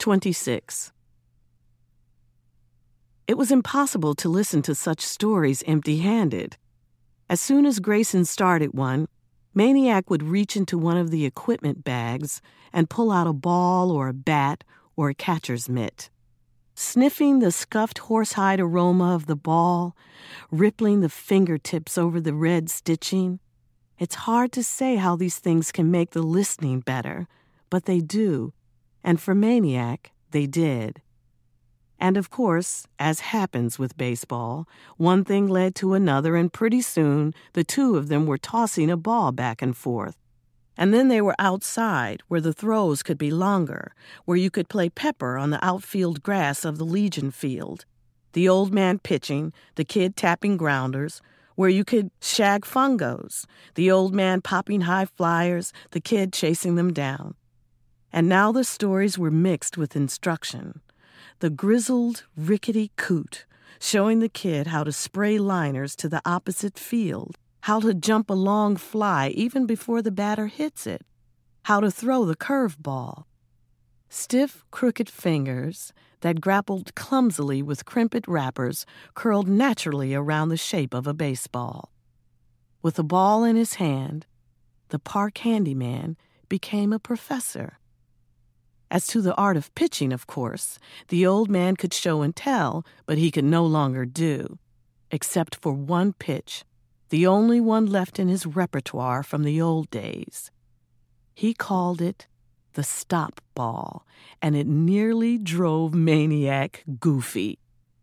26. It was impossible to listen to such stories empty-handed. As soon as Grayson started one, Maniac would reach into one of the equipment bags and pull out a ball or a bat or a catcher's mitt. Sniffing the scuffed horsehide aroma of the ball, rippling the fingertips over the red stitching, it's hard to say how these things can make the listening better, but they do, and for Maniac, they did. And of course, as happens with baseball, one thing led to another, and pretty soon the two of them were tossing a ball back and forth. And then they were outside, where the throws could be longer, where you could play pepper on the outfield grass of the Legion field, the old man pitching, the kid tapping grounders, where you could shag fungos, the old man popping high flyers, the kid chasing them down. And now the stories were mixed with instruction. The grizzled, rickety coot, showing the kid how to spray liners to the opposite field, how to jump a long fly even before the batter hits it, how to throw the curveball. Stiff, crooked fingers that grappled clumsily with crimpet wrappers curled naturally around the shape of a baseball. With a ball in his hand, the park handyman became a professor. As to the art of pitching, of course, the old man could show and tell, but he could no longer do, except for one pitch, the only one left in his repertoire from the old days. He called it the stop ball, and it nearly drove Maniac goofy.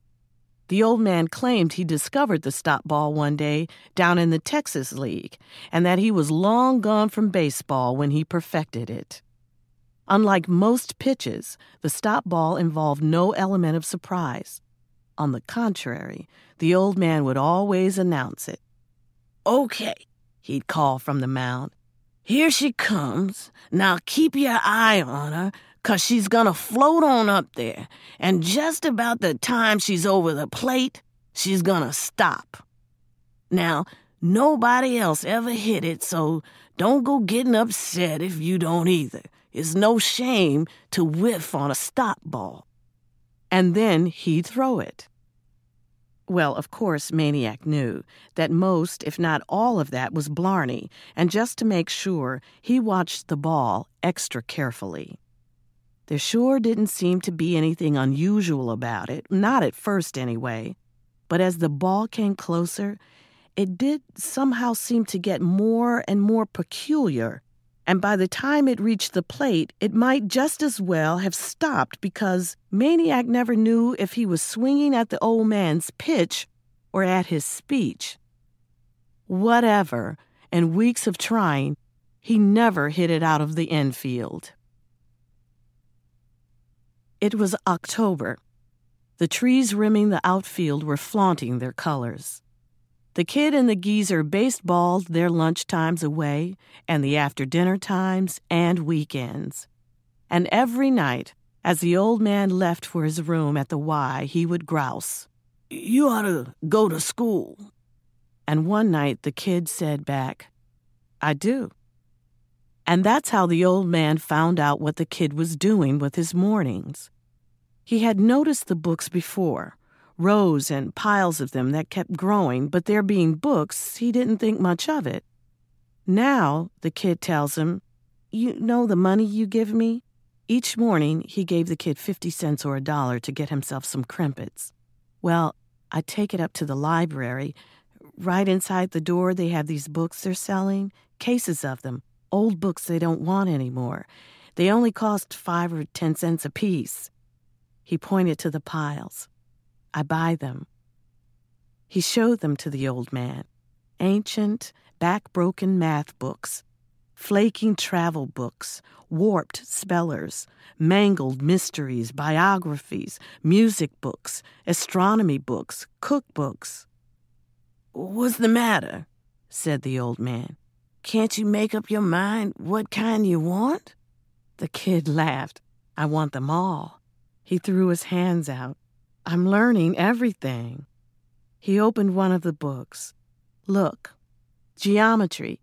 The old man claimed he discovered the stop ball one day down in the Texas League, and that he was long gone from baseball when he perfected it. Unlike most pitches, the stop ball involved no element of surprise. On the contrary, the old man would always announce it. "Okay," he'd call from the mound. "Here she comes. Now keep your eye on her, 'cause she's gonna float on up there, and just about the time she's over the plate, she's gonna stop. Now, nobody else ever hit it, so don't go getting upset if you don't either. It's no shame to whiff on a stop ball." And then he'd throw it. Well, of course, Maniac knew that most, if not all of that was blarney, and just to make sure, he watched the ball extra carefully. There sure didn't seem to be anything unusual about it, not at first anyway, but as the ball came closer, it did somehow seem to get more and more peculiar, and by the time it reached the plate, it might just as well have stopped because Maniac never knew if he was swinging at the old man's pitch or at his speech. Whatever, in weeks of trying, he never hit it out of the infield. It was October. The trees rimming the outfield were flaunting their colors. The kid and the geezer baseballed their lunch times away, and the after-dinner times and weekends. And every night, as the old man left for his room at the Y, he would grouse, "You ought to go to school." And one night the kid said back, "I do." And that's how the old man found out what the kid was doing with his mornings. He had noticed the books before, rows and piles of them that kept growing, but there being books, he didn't think much of it. Now, the kid tells him, "You know the money you give me?" Each morning, he gave the kid 50 cents or $1 to get himself some crimpets. "Well, I take it up to the library. Right inside the door, they have these books they're selling, cases of them, old books they don't want anymore. They only cost 5 or 10 cents apiece." He pointed to the piles. "I buy them." He showed them to the old man. Ancient, back-broken math books, flaking travel books, warped spellers, mangled mysteries, biographies, music books, astronomy books, cookbooks. "What's the matter?" said the old man. "Can't you make up your mind what kind you want?" The kid laughed. "I want them all." He threw his hands out. "I'm learning everything." He opened one of the books. "Look, geometry,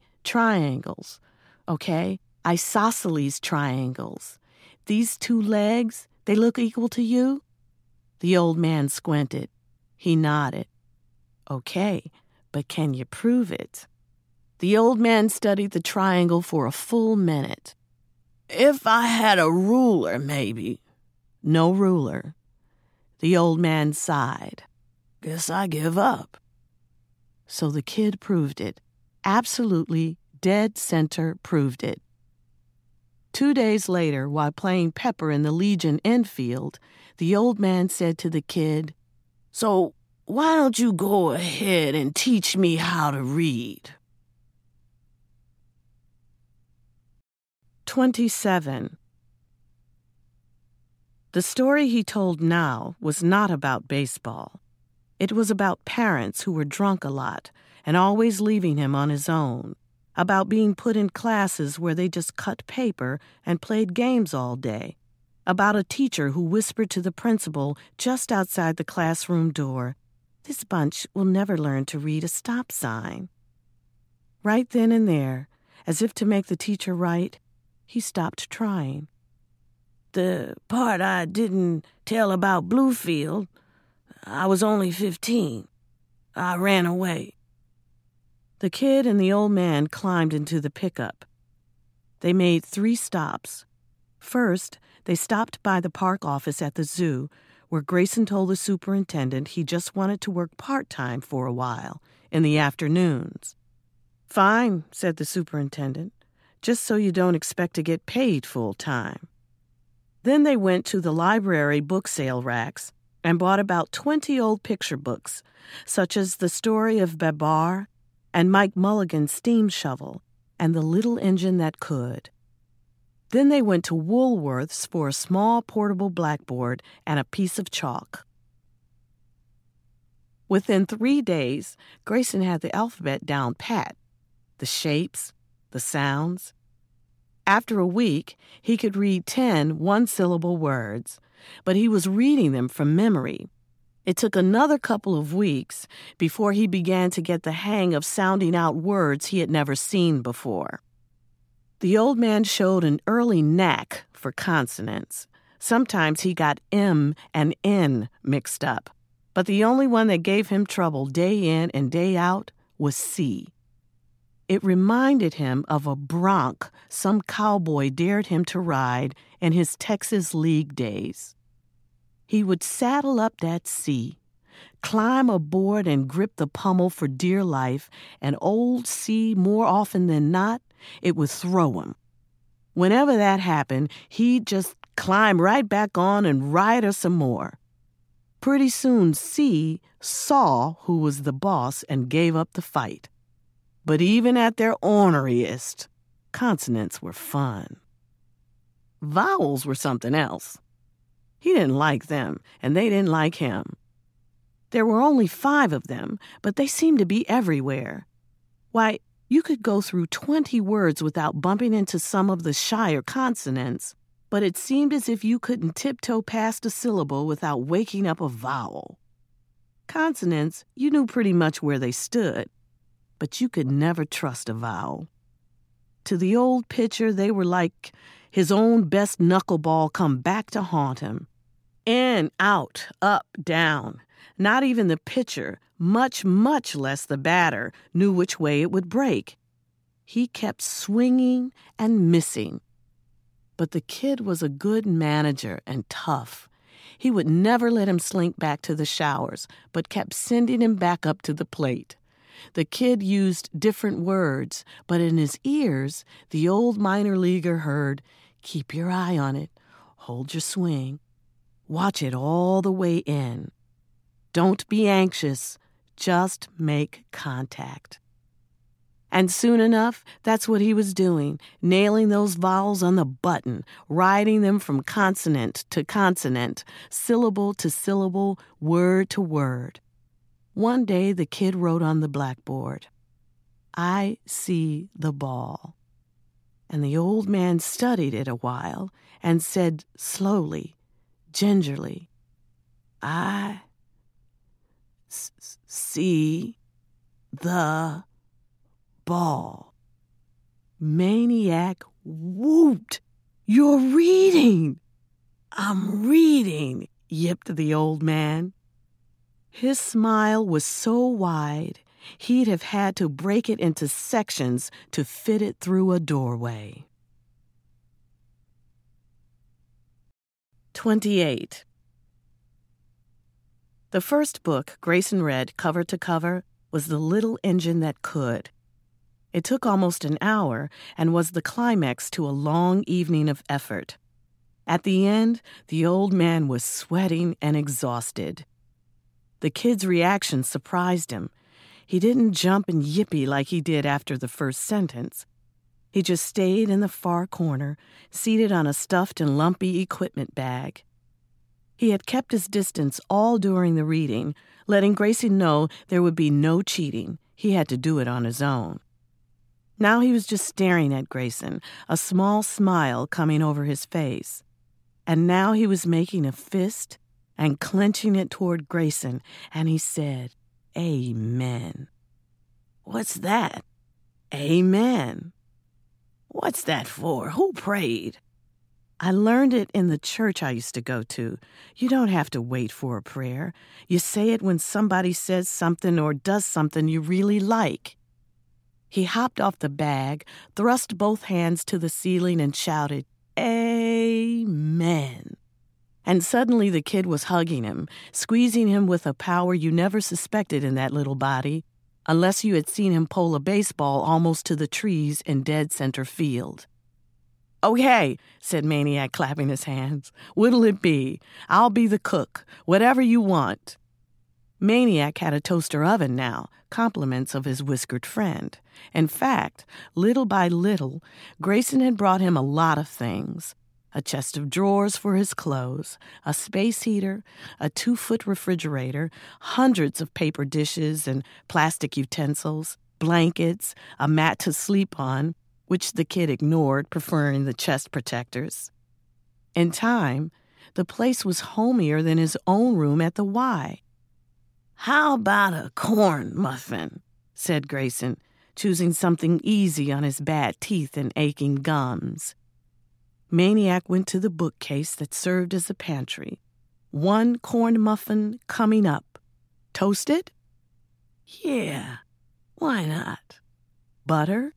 triangles. Okay, isosceles triangles. These two legs, They look equal to you?" The old man squinted. He nodded. "Okay, but can you prove it?" The old man studied the triangle for a full minute. "If I had a ruler, maybe." "No ruler." The old man sighed. "Guess I give up." So the kid proved it. Absolutely dead center proved it. 2 days later, while playing Pepper in the Legion infield, the old man said to the kid, "So why don't you go ahead and teach me how to read?" 27. The story he told now was not about baseball. It was about parents who were drunk a lot and always leaving him on his own, about being put in classes where they just cut paper and played games all day, about a teacher who whispered to the principal just outside the classroom door, "This bunch will never learn to read a stop sign." Right then and there, as if to make the teacher right, he stopped trying. "The part I didn't tell about Bluefield, I was only 15. I ran away." The kid and the old man climbed into the pickup. They made 3 stops. First, they stopped by the park office at the zoo, where Grayson told the superintendent he just wanted to work part-time for a while, in the afternoons. "Fine," said the superintendent, "just so you don't expect to get paid full-time." Then they went to the library book sale racks and bought about 20 old picture books, such as The Story of Babar and Mike Mulligan's Steam Shovel and The Little Engine That Could. Then they went to Woolworth's for a small portable blackboard and a piece of chalk. Within 3 days, Grayson had the alphabet down pat, the shapes, the sounds. After a week, he could read 10 one-syllable words, but he was reading them from memory. It took another couple of weeks before he began to get the hang of sounding out words he had never seen before. The old man showed an early knack for consonants. Sometimes he got M and N mixed up, but the only one that gave him trouble day in and day out was C. It reminded him of a bronc some cowboy dared him to ride in his Texas League days. He would saddle up that C, climb aboard and grip the pommel for dear life, and old C, more often than not, it would throw him. Whenever that happened, he'd just climb right back on and ride her some more. Pretty soon C saw who was the boss and gave up the fight. But even at their orneriest, consonants were fun. Vowels were something else. He didn't like them, and they didn't like him. There were only 5 of them, but they seemed to be everywhere. Why, you could go through 20 words without bumping into some of the shyer consonants, but it seemed as if you couldn't tiptoe past a syllable without waking up a vowel. Consonants, you knew pretty much where they stood, but you could never trust a vowel. To the old pitcher, they were like his own best knuckleball come back to haunt him. In, out, up, down. Not even the pitcher, much, much less the batter, knew which way it would break. He kept swinging and missing. But the kid was a good manager and tough. He would never let him slink back to the showers, but kept sending him back up to the plate. The kid used different words, but in his ears, the old minor leaguer heard, "Keep your eye on it. Hold your swing. Watch it all the way in. Don't be anxious. Just make contact." And soon enough, that's what he was doing, nailing those vowels on the button, riding them from consonant to consonant, syllable to syllable, word to word. One day the kid wrote on the blackboard, "I see the ball." And the old man studied it a while and said slowly, gingerly, "I see the ball." Maniac whooped, "You're reading!" "I'm reading," yipped the old man. His smile was so wide, he'd have had to break it into sections to fit it through a doorway. 28. The first book Grayson read cover to cover was The Little Engine That Could. It took almost an hour and was the climax to a long evening of effort. At the end, the old man was sweating and exhausted. The kid's reaction surprised him. He didn't jump and yippee like he did after the first sentence. He just stayed in the far corner, seated on a stuffed and lumpy equipment bag. He had kept his distance all during the reading, letting Grayson know there would be no cheating. He had to do it on his own. Now he was just staring at Grayson, a small smile coming over his face. And now he was making a fist and clenching it toward Grayson, and he said, "Amen." "What's that?" "Amen." "What's that for? Who prayed?" "I learned it in the church I used to go to. You don't have to wait for a prayer. You say it when somebody says something or does something you really like." He hopped off the bag, thrust both hands to the ceiling, and shouted, "Amen." And suddenly the kid was hugging him, squeezing him with a power you never suspected in that little body, unless you had seen him pole a baseball almost to the trees in dead center field. "Okay," said Maniac, clapping his hands. "What'll it be? I'll be the cook. Whatever you want." Maniac had a toaster oven now, compliments of his whiskered friend. In fact, little by little, Grayson had brought him a lot of things. A chest of drawers for his clothes, a space heater, a 2-foot refrigerator, hundreds of paper dishes and plastic utensils, blankets, a mat to sleep on, which the kid ignored, preferring the chest protectors. In time, the place was homier than his own room at the Y. "How about a corn muffin?" said Grayson, choosing something easy on his bad teeth and aching gums. Maniac went to the bookcase that served as a pantry. "One corn muffin coming up. Toasted?" "Yeah, why not?" "Butter?"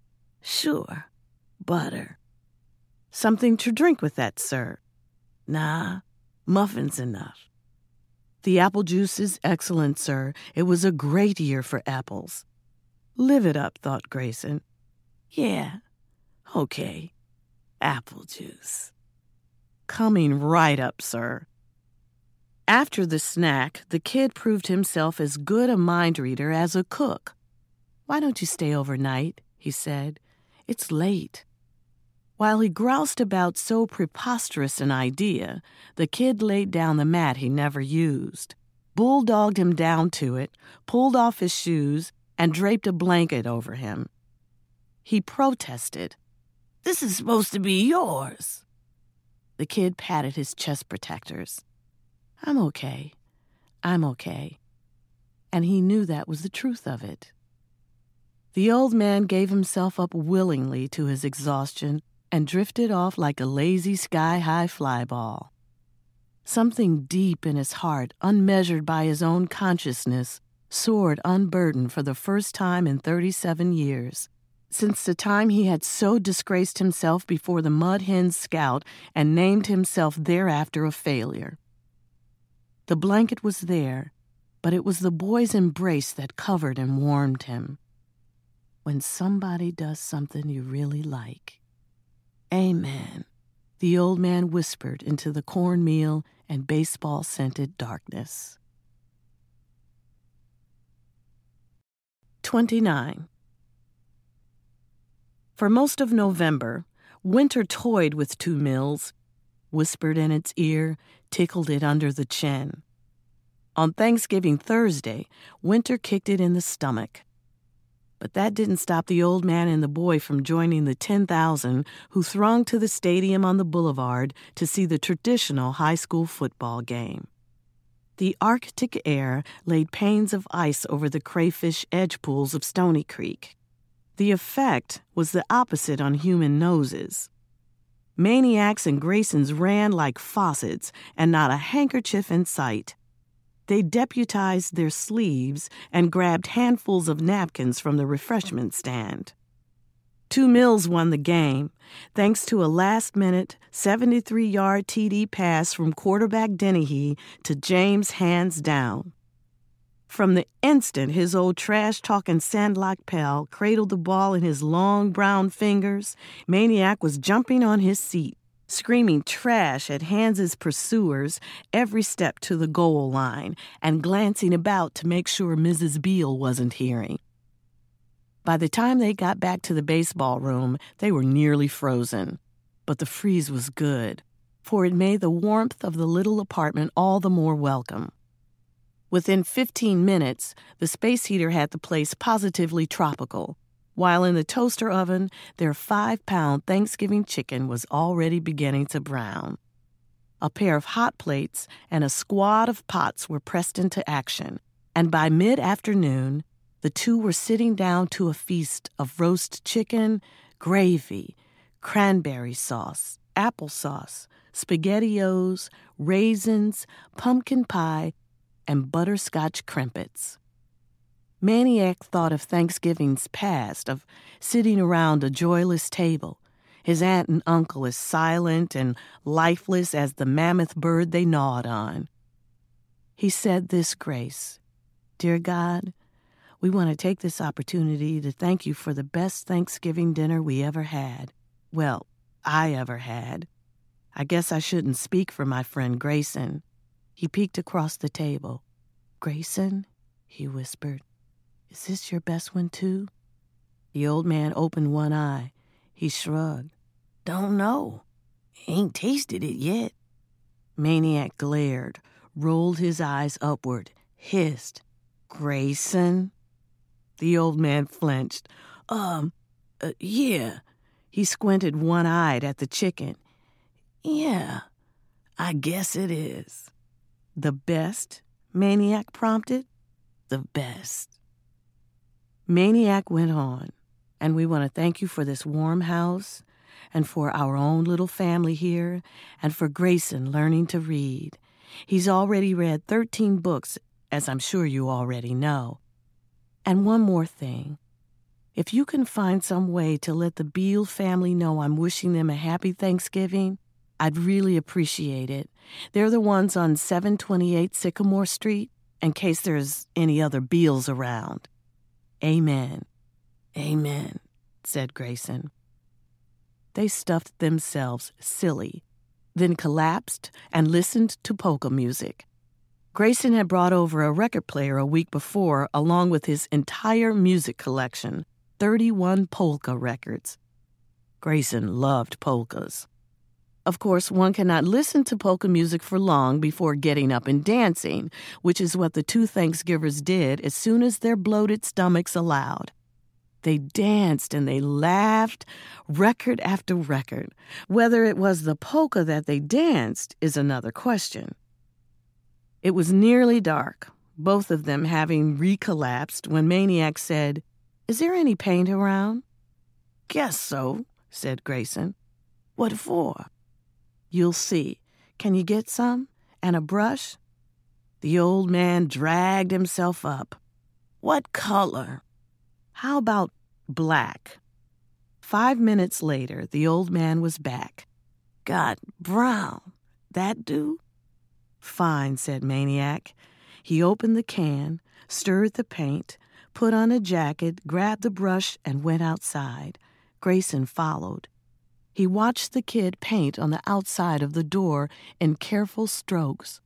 "Sure, butter." "Something to drink with that, sir?" "Nah, muffin's enough." "The apple juice is excellent, sir. It was a great year for apples." "Live it up," thought Grayson. "Yeah, okay, apple juice." "Coming right up, sir." After the snack, the kid proved himself as good a mind reader as a cook. "Why don't you stay overnight?" he said. "It's late." While he groused about so preposterous an idea, the kid laid down the mat he never used, bulldogged him down to it, pulled off his shoes, and draped a blanket over him. He protested. "This is supposed to be yours." The kid patted his chest protectors. I'm okay. And he knew that was the truth of it. The old man gave himself up willingly to his exhaustion and drifted off like a lazy sky-high flyball. Something deep in his heart, unmeasured by his own consciousness, soared unburdened for the first time in 37 years, since the time he had so disgraced himself before the Mud Hen Scout and named himself thereafter a failure. The blanket was there, but it was the boy's embrace that covered and warmed him. When somebody does something you really like. "Amen," the old man whispered into the cornmeal and baseball-scented darkness. 29. For most of November, Winter toyed with 2 Mills, whispered in its ear, tickled it under the chin. On Thanksgiving Thursday, Winter kicked it in the stomach. But that didn't stop the old man and the boy from joining the 10,000 who thronged to the stadium on the boulevard to see the traditional high school football game. The Arctic air laid panes of ice over the crayfish edge pools of Stony Creek. The effect was the opposite on human noses. Maniacs and Graysons ran like faucets and not a handkerchief in sight. They deputized their sleeves and grabbed handfuls of napkins from the refreshment stand. 2 Mills won the game, thanks to a last-minute 73-yard TD pass from quarterback Dennehy to James hands down. From the instant his old trash-talking Sandlot pal cradled the ball in his long brown fingers, Maniac was jumping on his seat, screaming trash at Hans's pursuers every step to the goal line and glancing about to make sure Mrs. Beale wasn't hearing. By the time they got back to the baseball room, they were nearly frozen. But the freeze was good, for it made the warmth of the little apartment all the more welcome. Within 15 minutes, the space heater had the place positively tropical, while in the toaster oven, their 5-pound Thanksgiving chicken was already beginning to brown. A pair of hot plates and a squad of pots were pressed into action, and by mid-afternoon, the two were sitting down to a feast of roast chicken, gravy, cranberry sauce, applesauce, SpaghettiOs, raisins, pumpkin pie, and butterscotch crimpets. Maniac thought of Thanksgivings past, of sitting around a joyless table, his aunt and uncle as silent and lifeless as the mammoth bird they gnawed on. He said this grace, "Dear God, we want to take this opportunity to thank you for the best Thanksgiving dinner we ever had. Well, I ever had. I guess I shouldn't speak for my friend Grayson." He peeked across the table. "Grayson," he whispered, "is this your best one too?" The old man opened one eye. He shrugged. "Don't know. Ain't tasted it yet." Maniac glared, rolled his eyes upward, hissed, "Grayson?" The old man flinched. Yeah." He squinted one-eyed at the chicken. "Yeah, I guess it is." "The best?" Maniac prompted. "The best." Maniac went on, "And we want to thank you for this warm house, and for our own little family here, and for Grayson learning to read. He's already read 13 books, as I'm sure you already know. And one more thing. If you can find some way to let the Beale family know I'm wishing them a happy Thanksgiving, I'd really appreciate it. They're the ones on 728 Sycamore Street, in case there's any other Beales around. Amen." "Amen," said Grayson. They stuffed themselves silly, then collapsed and listened to polka music. Grayson had brought over a record player a week before, along with his entire music collection, 31 polka records. Grayson loved polkas. Of course, one cannot listen to polka music for long before getting up and dancing, which is what the two Thanksgivers did as soon as their bloated stomachs allowed. They danced and they laughed, record after record. Whether it was the polka that they danced is another question. It was nearly dark, both of them having recollapsed, when Maniac said, "Is there any paint around?" "Guess so," said Grayson. "What for?" "You'll see. Can you get some? And a brush?" The old man dragged himself up. "What color?" "How about black?" 5 minutes later, the old man was back. "Got brown. That do?" "Fine," said Maniac. He opened the can, stirred the paint, put on a jacket, grabbed the brush, and went outside. Grayson followed. He watched the kid paint on the outside of the door in careful strokes.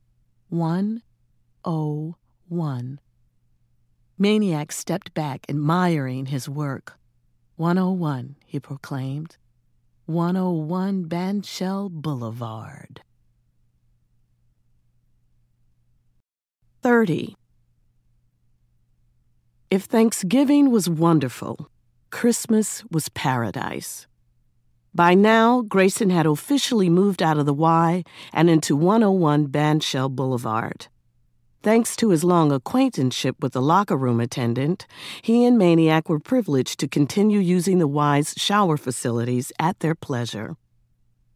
101. Maniac stepped back, admiring his work. 101, he proclaimed. 101 Bandshell Boulevard. 30. If Thanksgiving was wonderful, Christmas was paradise. By now, Grayson had officially moved out of the Y and into 101 Bandshell Boulevard. Thanks to his long acquaintanceship with the locker room attendant, he and Maniac were privileged to continue using the Y's shower facilities at their pleasure.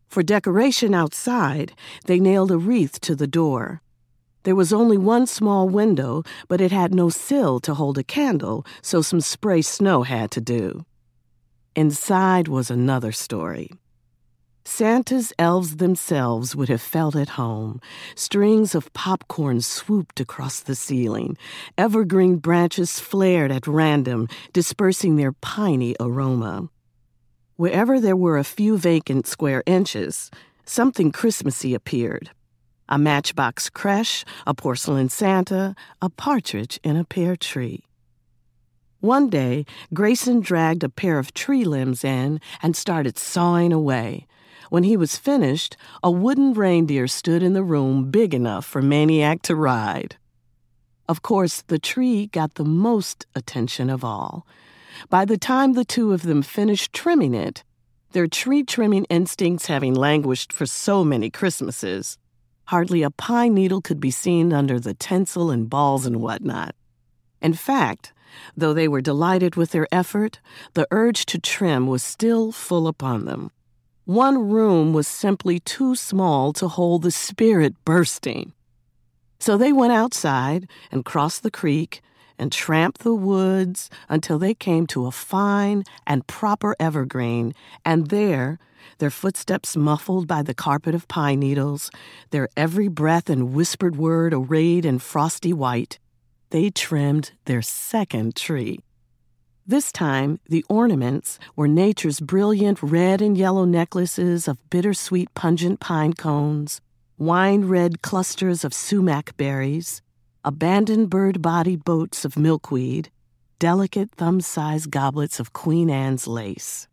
For decoration outside, they nailed a wreath to the door. There was only one small window, but it had no sill to hold a candle, so some spray snow had to do. Inside was another story. Santa's elves themselves would have felt at home. Strings of popcorn swooped across the ceiling. Evergreen branches flared at random, dispersing their piney aroma. Wherever there were a few vacant square inches, something Christmassy appeared. A matchbox creche, a porcelain Santa, a partridge in a pear tree. One day, Grayson dragged a pair of tree limbs in and started sawing away. When he was finished, a wooden reindeer stood in the room big enough for Maniac to ride. Of course, the tree got the most attention of all. By the time the two of them finished trimming it, their tree-trimming instincts having languished for so many Christmases, hardly a pine needle could be seen under the tinsel and balls and whatnot. In fact, though they were delighted with their effort, the urge to trim was still full upon them. One room was simply too small to hold the spirit bursting. So they went outside and crossed the creek and tramped the woods until they came to a fine and proper evergreen, and there, their footsteps muffled by the carpet of pine needles, their every breath and whispered word arrayed in frosty white, they trimmed their second tree. This time, the ornaments were nature's brilliant red and yellow necklaces of bittersweet pungent pine cones, wine-red clusters of sumac berries, abandoned bird-bodied boats of milkweed, delicate thumb-sized goblets of Queen Anne's lace.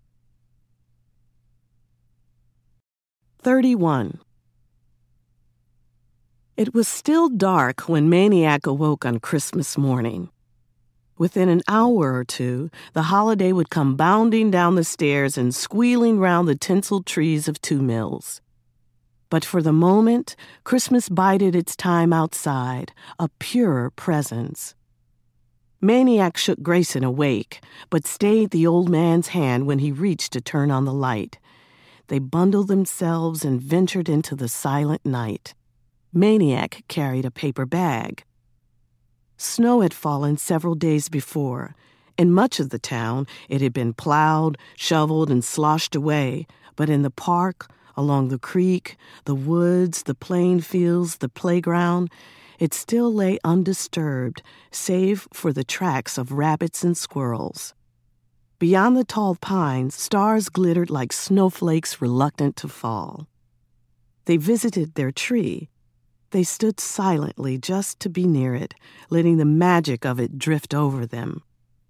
31. It was still dark when Maniac awoke on Christmas morning. Within an hour or two, the holiday would come bounding down the stairs and squealing round the tinseled trees of Two Mills. But for the moment, Christmas bided its time outside, a purer presence. Maniac shook Grayson awake, but stayed the old man's hand when he reached to turn on the light. They bundled themselves and ventured into the silent night. Maniac carried a paper bag. Snow had fallen several days before. In much of the town, it had been plowed, shoveled, and sloshed away, but in the park, along the creek, the woods, the playing fields, the playground, it still lay undisturbed, save for the tracks of rabbits and squirrels. Beyond the tall pines, stars glittered like snowflakes reluctant to fall. They visited their tree. They stood silently just to be near it, letting the magic of it drift over them.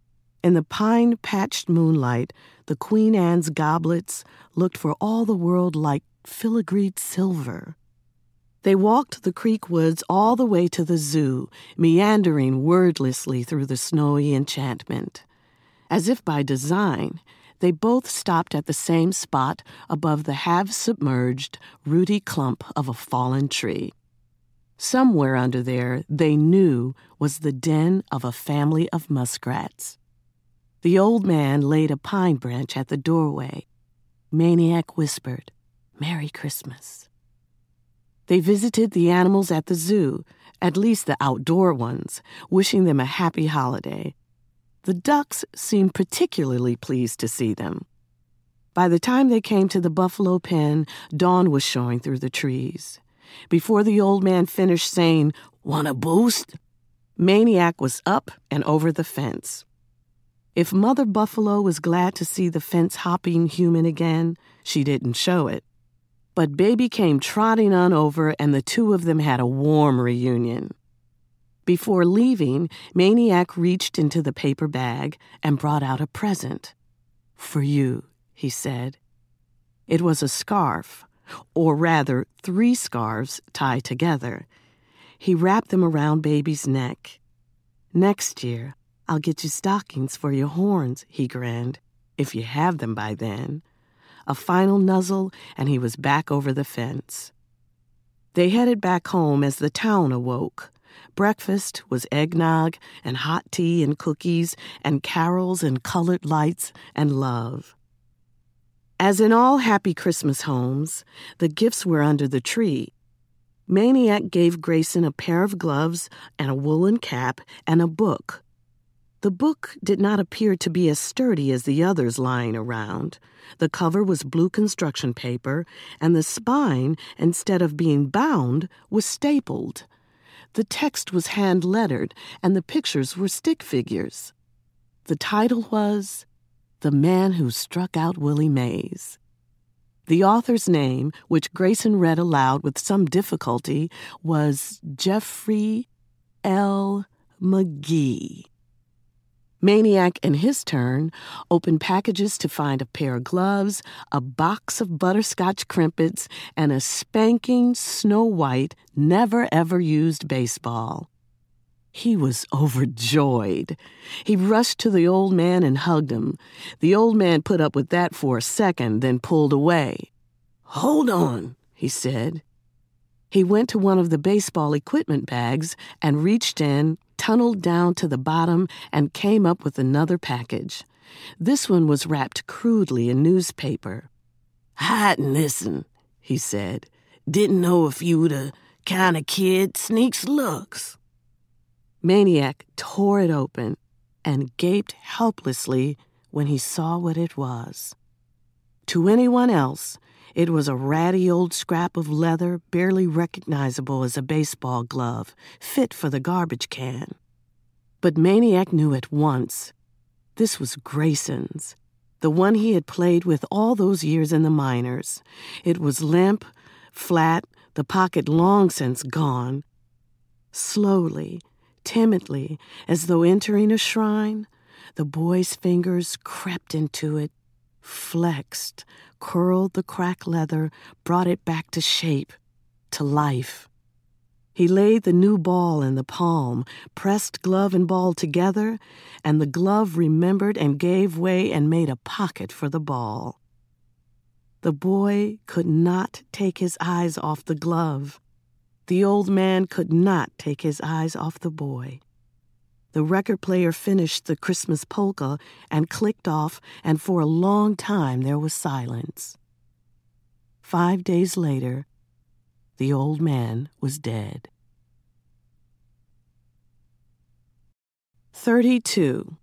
In the pine-patched moonlight, the Queen Anne's goblets looked for all the world like filigreed silver. They walked the creek woods all the way to the zoo, meandering wordlessly through the snowy enchantment. As if by design, they both stopped at the same spot above the half-submerged, rooty clump of a fallen tree. Somewhere under there, they knew, was the den of a family of muskrats. The old man laid a pine branch at the doorway. Maniac whispered, "Merry Christmas." They visited the animals at the zoo, at least the outdoor ones, wishing them a happy holiday. The ducks seemed particularly pleased to see them. By the time they came to the buffalo pen, dawn was showing through the trees. Before the old man finished saying, "Want a boost?" Maniac was up and over the fence. If Mother Buffalo was glad to see the fence-hopping human again, she didn't show it. But Baby came trotting on over, and the two of them had a warm reunion. Before leaving, Maniac reached into the paper bag and brought out a present. "For you," he said. It was a scarf, or rather 3 scarves tied together. He wrapped them around Baby's neck. "Next year, I'll get you stockings for your horns," he grinned, "if you have them by then." A final nuzzle, and he was back over the fence. They headed back home as the town awoke. Breakfast was eggnog and hot tea and cookies and carols and colored lights and love. As in all happy Christmas homes, the gifts were under the tree. Maniac gave Grayson a pair of gloves and a woolen cap and a book. The book did not appear to be as sturdy as the others lying around. The cover was blue construction paper, and the spine, instead of being bound, was stapled. The text was hand-lettered, and the pictures were stick figures. The title was The Man Who Struck Out Willie Mays. The author's name, which Grayson read aloud with some difficulty, was Jeffrey L. McGee. Maniac, in his turn, opened packages to find a pair of gloves, a box of butterscotch crimpets, and a spanking, snow-white, never-ever-used baseball. He was overjoyed. He rushed to the old man and hugged him. The old man put up with that for a second, then pulled away. "Hold on," he said. He went to one of the baseball equipment bags and reached in, tunneled down to the bottom, and came up with another package. This one was wrapped crudely in newspaper. "Hide and listen," he said. "Didn't know if you were the kind of kid sneaks looks." Maniac tore it open and gaped helplessly when he saw what it was. To anyone else, it was a ratty old scrap of leather barely recognizable as a baseball glove, fit for the garbage can. But Maniac knew at once. This was Grayson's, the one he had played with all those years in the minors. It was limp, flat, the pocket long since gone. Slowly, timidly, as though entering a shrine, the boy's fingers crept into it, flexed, curled the cracked leather, brought it back to shape, to life. He laid the new ball in the palm, pressed glove and ball together, and the glove remembered and gave way and made a pocket for the ball. The boy could not take his eyes off the glove. The old man could not take his eyes off the boy. The record player finished the Christmas polka and clicked off, and for a long time there was silence. 5 days later, the old man was dead. 32.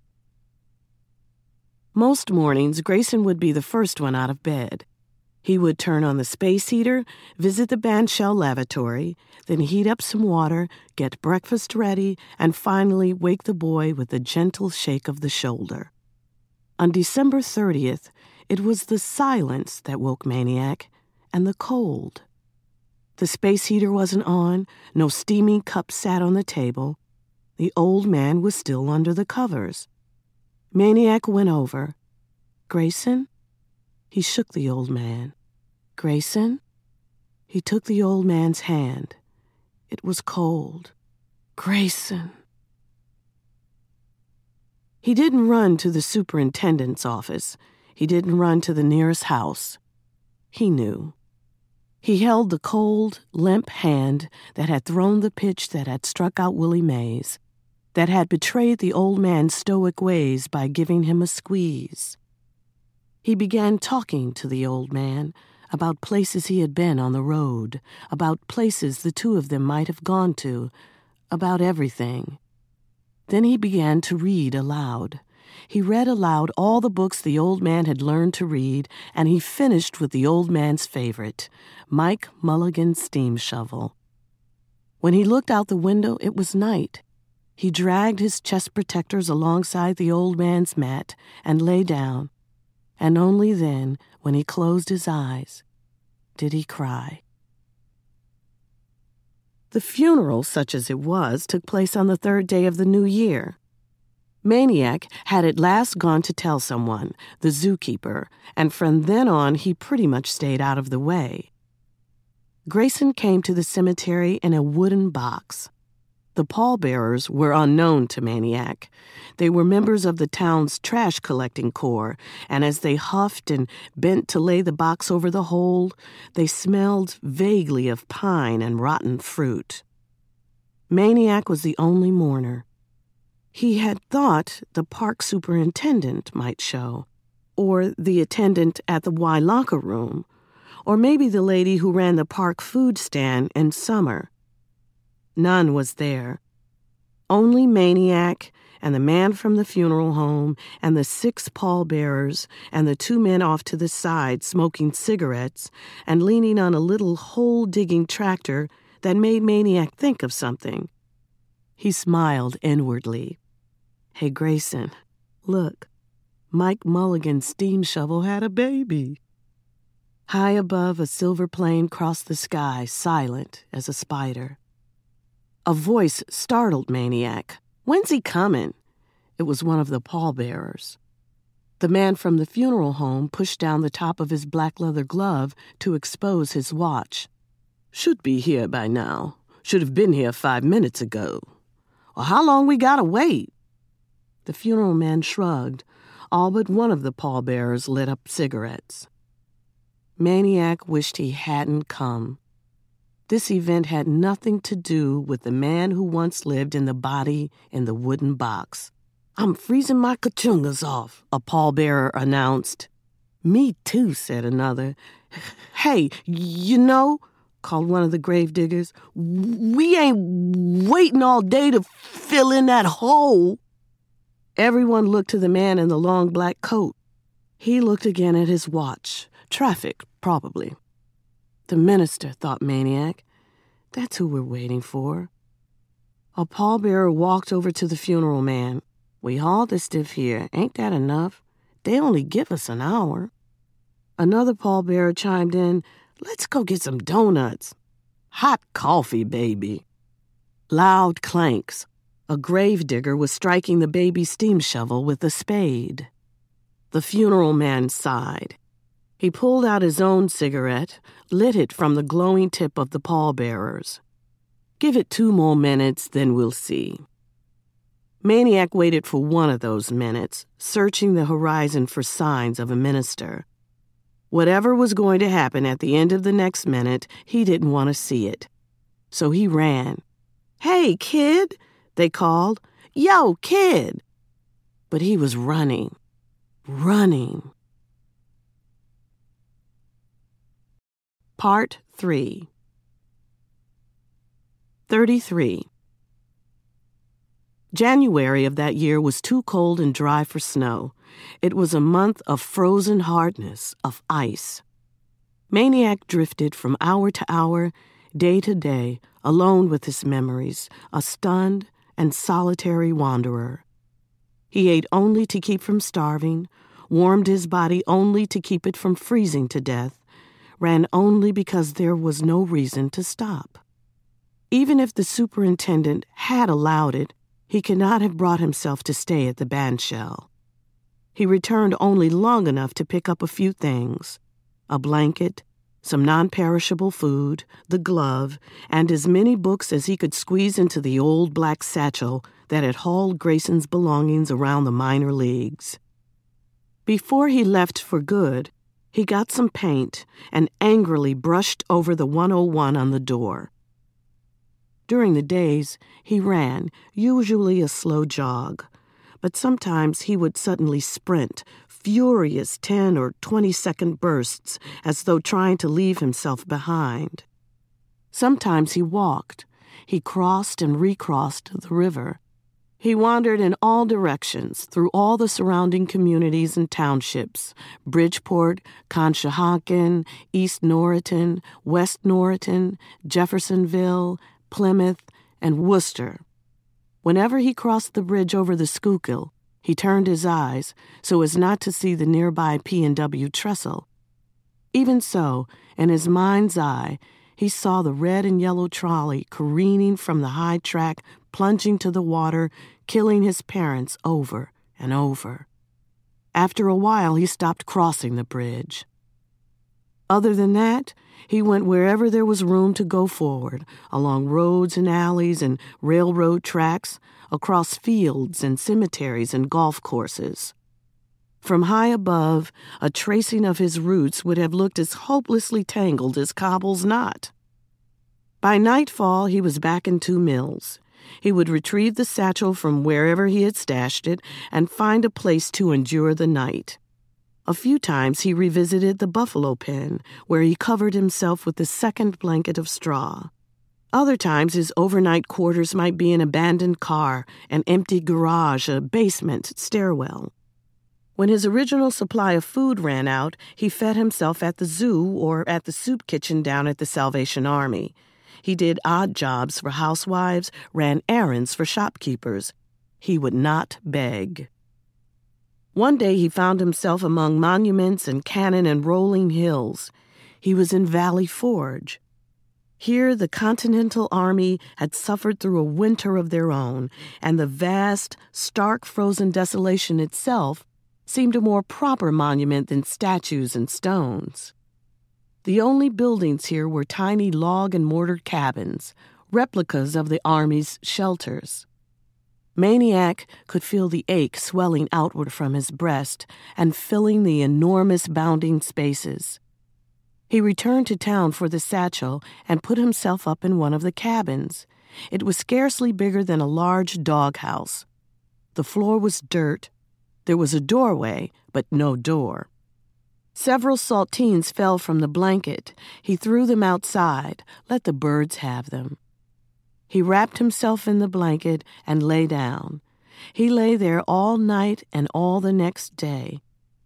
Most mornings, Grayson would be the first one out of bed. He would turn on the space heater, visit the bandshell lavatory, then heat up some water, get breakfast ready, and finally wake the boy with a gentle shake of the shoulder. On December 30th, it was the silence that woke Maniac, and the cold. The space heater wasn't on, no steaming cup sat on the table. The old man was still under the covers. Maniac went over. "Grayson?" He shook the old man. "Grayson?" He took the old man's hand. It was cold. "Grayson." He didn't run to the superintendent's office. He didn't run to the nearest house. He knew. He held the cold, limp hand that had thrown the pitch that had struck out Willie Mays, that had betrayed the old man's stoic ways by giving him a squeeze. He began talking to the old man about places he had been on the road, about places the two of them might have gone to, about everything. Then he began to read aloud. He read aloud all the books the old man had learned to read, and he finished with the old man's favorite, Mike Mulligan's Steam Shovel. When he looked out the window, it was night. He dragged his chest protectors alongside the old man's mat and lay down. And only then, when he closed his eyes, did he cry. The funeral, such as it was, took place on the 3rd day of the new year. Maniac had at last gone to tell someone, the zookeeper, and from then on he pretty much stayed out of the way. Grayson came to the cemetery in a wooden box. The pallbearers were unknown to Maniac. They were members of the town's trash-collecting corps, and as they huffed and bent to lay the box over the hole, they smelled vaguely of pine and rotten fruit. Maniac was the only mourner. He had thought the park superintendent might show. or the attendant at the Y locker room, or maybe the lady who ran the park food stand in summer. None was there. Only Maniac and the man from the funeral home and the 6 pallbearers and the 2 men off to the side smoking cigarettes and leaning on a little hole-digging tractor that made Maniac think of something. He smiled inwardly. "Hey, Grayson, look, Mike Mulligan's steam shovel had a baby." High above, a silver plane crossed the sky, silent as a spider. A voice startled Maniac. "When's he coming?" It was one of the pallbearers. The man from the funeral home pushed down the top of his black leather glove to expose his watch. "Should be here by now. Should have been here 5 minutes ago." "Well, how long we gotta wait?" The funeral man shrugged. All but one of the pallbearers lit up cigarettes. Maniac wished he hadn't come. This event had nothing to do with the man who once lived in the body in the wooden box. "I'm freezing my kachungas off," a pallbearer announced. "Me too," said another. "Hey, called one of the gravediggers, "we ain't waiting all day to fill in that hole." Everyone looked to the man in the long black coat. He looked again at his watch. Traffic, probably. "The minister," thought Maniac. "That's who we're waiting for." A pallbearer walked over to the funeral man. "We hauled the stiff here. Ain't that enough? They only give us an hour." Another pallbearer chimed in, "Let's go get some donuts." "Hot coffee, baby." Loud clanks. A gravedigger was striking the baby steam shovel with a spade. The funeral man sighed. He pulled out his own cigarette, lit it from the glowing tip of the pallbearers. "Give it 2 more minutes, then we'll see." Maniac waited for one of those minutes, searching the horizon for signs of a minister. Whatever was going to happen at the end of the next minute, he didn't want to see it. So he ran. "Hey, kid!" they called. "Yo, kid!" But he was running. Part 3. 33. January of that year was too cold and dry for snow. It was a month of frozen hardness, of ice. Maniac drifted from hour to hour, day to day, alone with his memories, a stunned and solitary wanderer. He ate only to keep from starving, warmed his body only to keep it from freezing to death, ran only because there was no reason to stop. Even if the superintendent had allowed it, he could not have brought himself to stay at the bandshell. He returned only long enough to pick up a few things: a blanket, some non-perishable food, the glove, and as many books as he could squeeze into the old black satchel that had hauled Grayson's belongings around the minor leagues. Before he left for good, he got some paint and angrily brushed over the 101 on the door. During the days, he ran, usually a slow jog, but sometimes he would suddenly sprint, furious 10 or 20-second bursts, as though trying to leave himself behind. Sometimes he walked. He crossed and recrossed the river. He wandered in all directions, through all the surrounding communities and townships: Bridgeport, Conshohocken, East Norriton, West Norriton, Jeffersonville, Plymouth, and Worcester. Whenever he crossed the bridge over the Schuylkill, he turned his eyes so as not to see the nearby P&W trestle. Even so, in his mind's eye, he saw the red and yellow trolley careening from the high track, plunging to the water, killing his parents over and over. After a while, he stopped crossing the bridge. Other than that, he went wherever there was room to go forward, along roads and alleys and railroad tracks, across fields and cemeteries and golf courses. From high above, a tracing of his routes would have looked as hopelessly tangled as Cobble's knot. By nightfall, he was back in Two Mills. He would retrieve the satchel from wherever he had stashed it and find a place to endure the night. A few times he revisited the buffalo pen, where he covered himself with the second blanket of straw. Other times his overnight quarters might be an abandoned car, an empty garage, a basement, stairwell. When his original supply of food ran out, he fed himself at the zoo or at the soup kitchen down at the Salvation Army. He did odd jobs for housewives, ran errands for shopkeepers. He would not beg. One day he found himself among monuments and cannon and rolling hills. He was in Valley Forge. Here the Continental Army had suffered through a winter of their own, and the vast, stark frozen desolation itself seemed a more proper monument than statues and stones. The only buildings here were tiny log and mortar cabins, replicas of the Army's shelters. Maniac could feel the ache swelling outward from his breast and filling the enormous bounding spaces. He returned to town for the satchel and put himself up in one of the cabins. It was scarcely bigger than a large doghouse. The floor was dirt. There was a doorway, but no door. Several saltines fell from the blanket. He threw them outside, let the birds have them. He wrapped himself in the blanket and lay down. He lay there all night and all the next day.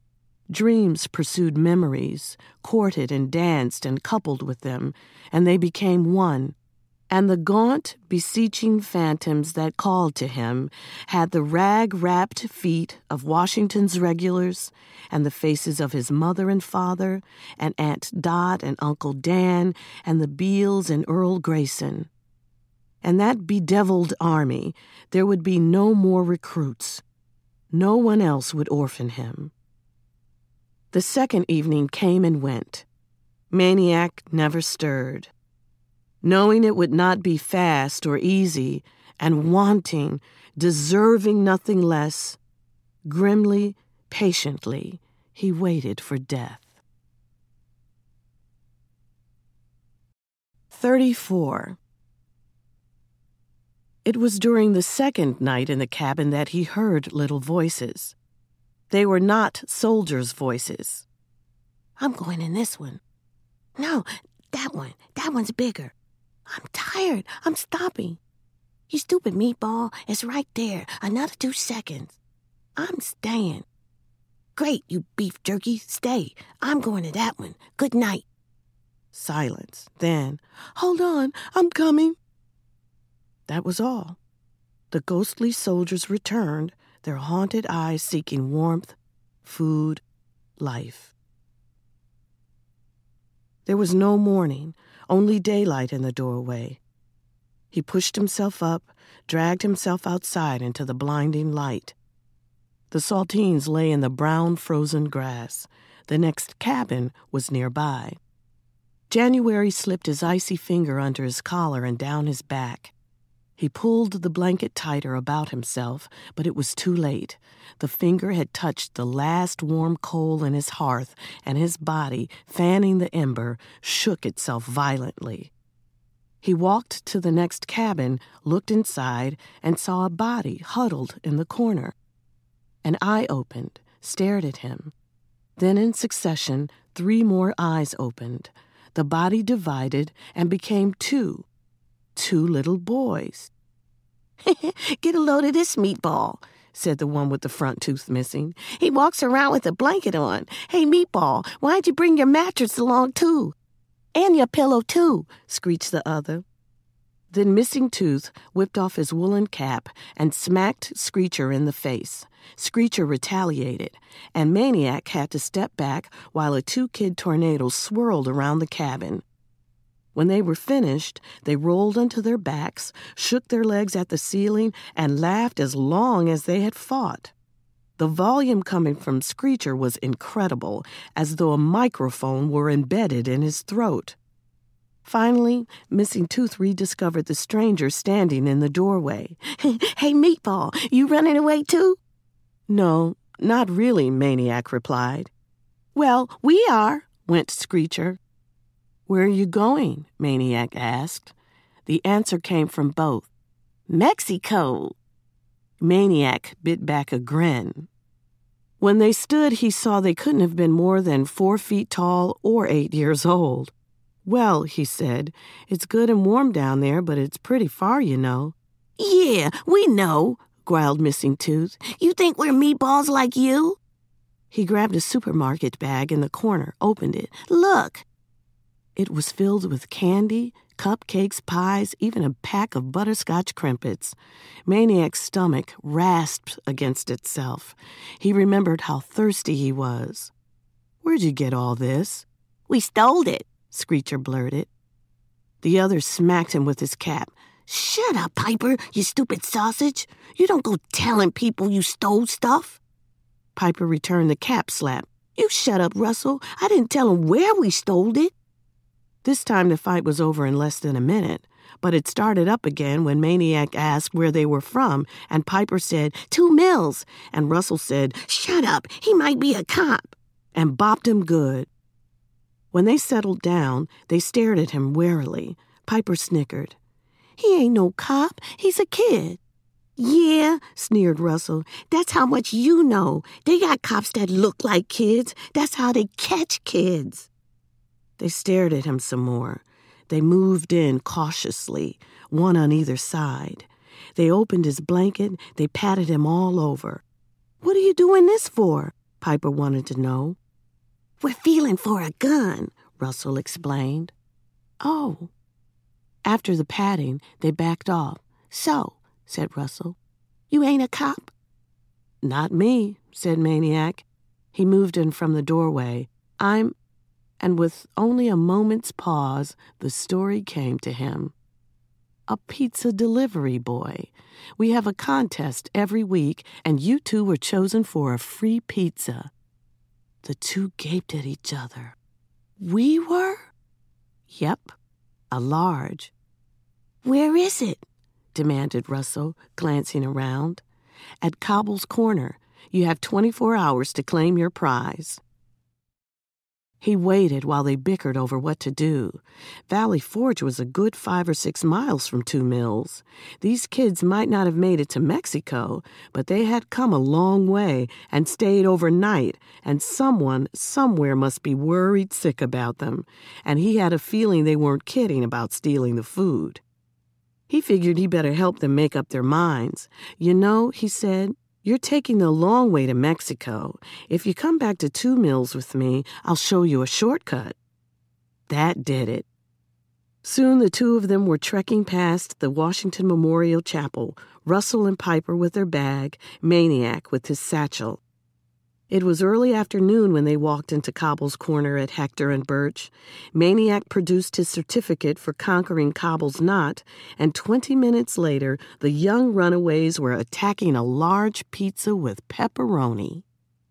Dreams pursued memories, courted and danced and coupled with them, and they became one. And the gaunt, beseeching phantoms that called to him had the rag-wrapped feet of Washington's regulars and the faces of his mother and father and Aunt Dot and Uncle Dan and the Beals and Earl Grayson. And that bedeviled army, there would be no more recruits. No one else would orphan him. The second evening came and went. Maniac never stirred. Knowing it would not be fast or easy, and wanting, deserving nothing less, grimly, patiently, he waited for death. 34. It was during the second night in the cabin that he heard little voices. They were not soldiers' voices. I'm going in this one. No, that one. That one's bigger. I'm tired. I'm stopping. You stupid meatball. It's right there. Another 2 seconds. I'm staying. Great, you beef jerky. Stay. I'm going to that one. Good night. Silence. Then, hold on. I'm coming. That was all. The ghostly soldiers returned, their haunted eyes seeking warmth, food, life. There was no morning, only daylight in the doorway. He pushed himself up, dragged himself outside into the blinding light. The saltines lay in the brown frozen grass. The next cabin was nearby. January slipped his icy finger under his collar and down his back. He pulled the blanket tighter about himself, but it was too late. The finger had touched the last warm coal in his hearth, and his body, fanning the ember, shook itself violently. He walked to the next cabin, looked inside, and saw a body huddled in the corner. An eye opened, stared at him. Then in succession, 3 more eyes opened. The body divided and became 2. 2 little boys. Get a load of this meatball, said the one with the front tooth missing. He walks around with a blanket on. Hey, meatball, why'd you bring your mattress along, too? And your pillow, too, screeched the other. Then Missing Tooth whipped off his woolen cap and smacked Screecher in the face. Screecher retaliated, and Maniac had to step back while a 2-kid tornado swirled around the cabin. When they were finished, they rolled onto their backs, shook their legs at the ceiling, and laughed as long as they had fought. The volume coming from Screecher was incredible, as though a microphone were embedded in his throat. Finally, Missing Tooth rediscovered the stranger standing in the doorway. Hey, meatball, you running away too? No, not really, Maniac replied. Well, we are, went Screecher. Where are you going? Maniac asked. The answer came from both. Mexico. Maniac bit back a grin. When they stood, he saw they couldn't have been more than 4 feet tall or 8 years old. "Well," he said, "it's good and warm down there, but it's pretty far, you know." "Yeah, we know," growled Missing Tooth. "You think we're meatballs like you?" He grabbed a supermarket bag in the corner, opened it. "Look." It was filled with candy, cupcakes, pies, even a pack of butterscotch crimpets. Maniac's stomach rasped against itself. He remembered how thirsty he was. "Where'd you get all this?" "We stole it," Screecher blurted. The other smacked him with his cap. "Shut up, Piper, you stupid sausage. You don't go telling people you stole stuff." Piper returned the cap slap. "You shut up, Russell. I didn't tell him where we stole it." This time the fight was over in less than a minute, but it started up again when Maniac asked where they were from, and Piper said, 2 Mills, and Russell said, "Shut up, he might be a cop," and bopped him good. When they settled down, they stared at him warily. Piper snickered. "He ain't no cop, he's a kid." "Yeah," sneered Russell, "that's how much you know. They got cops that look like kids. That's how they catch kids." They stared at him some more. They moved in cautiously, one on either side. They opened his blanket. They patted him all over. "What are you doing this for?" Piper wanted to know. "We're feeling for a gun," Russell explained. "Oh." After the patting, they backed off. "So," said Russell, "you ain't a cop?" "Not me," said Maniac. He moved in from the doorway. And with only a moment's pause, the story came to him. "A pizza delivery boy. We have a contest every week, and you two were chosen for a free pizza." The two gaped at each other. "We were?" "Yep, a large." "Where is it?" demanded Russell, glancing around. "At Cobble's Corner. You have 24 hours to claim your prize." He waited while they bickered over what to do. Valley Forge was a good 5 or 6 miles from 2 Mills. These kids might not have made it to Mexico, but they had come a long way and stayed overnight, and someone somewhere must be worried sick about them, and he had a feeling they weren't kidding about stealing the food. He figured he better help them make up their minds. "You know," he said, "you're taking the long way to Mexico. If you come back to 2 Mills with me, I'll show you a shortcut." That did it. Soon the two of them were trekking past the Washington Memorial Chapel, Russell and Piper with their bag, Maniac with his satchel. It was early afternoon when they walked into Cobble's Corner at Hector and Birch. Maniac produced his certificate for conquering Cobble's Knot, and 20 minutes later, the young runaways were attacking a large pizza with pepperoni.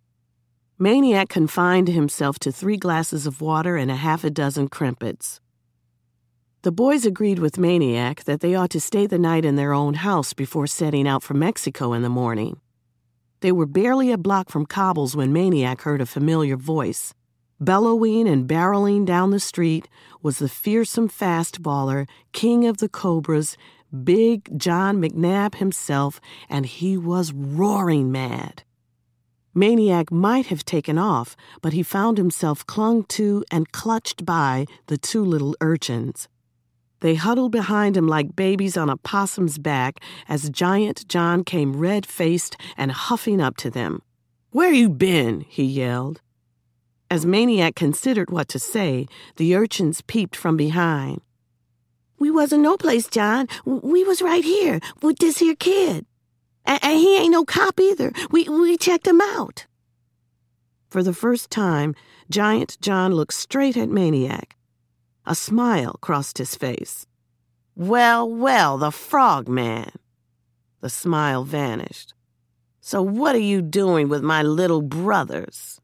Maniac confined himself to 3 glasses of water and a half a dozen crimpets. The boys agreed with Maniac that they ought to stay the night in their own house before setting out for Mexico in the morning. They were barely a block from Cobble's when Maniac heard a familiar voice. Bellowing and barreling down the street was the fearsome fastballer, king of the Cobras, Big John McNabb himself, and he was roaring mad. Maniac might have taken off, but he found himself clung to and clutched by the 2 little urchins. They huddled behind him like babies on a possum's back as Giant John came red-faced and huffing up to them. "Where you been?" he yelled. As Maniac considered what to say, the urchins peeped from behind. "We wasn't no place, John. We was right here with this here kid. And he ain't no cop either. We checked him out." For the first time, Giant John looked straight at Maniac. A smile crossed his face. "Well, well, the Frogman." The smile vanished. "So what are you doing with my little brothers?"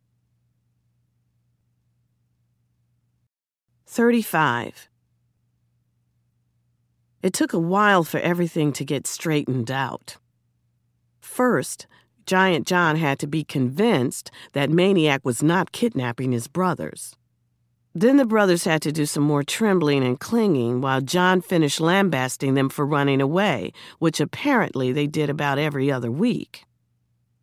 35. It took a while for everything to get straightened out. First, Giant John had to be convinced that Maniac was not kidnapping his brothers. Then the brothers had to do some more trembling and clinging while John finished lambasting them for running away, which apparently they did about every other week.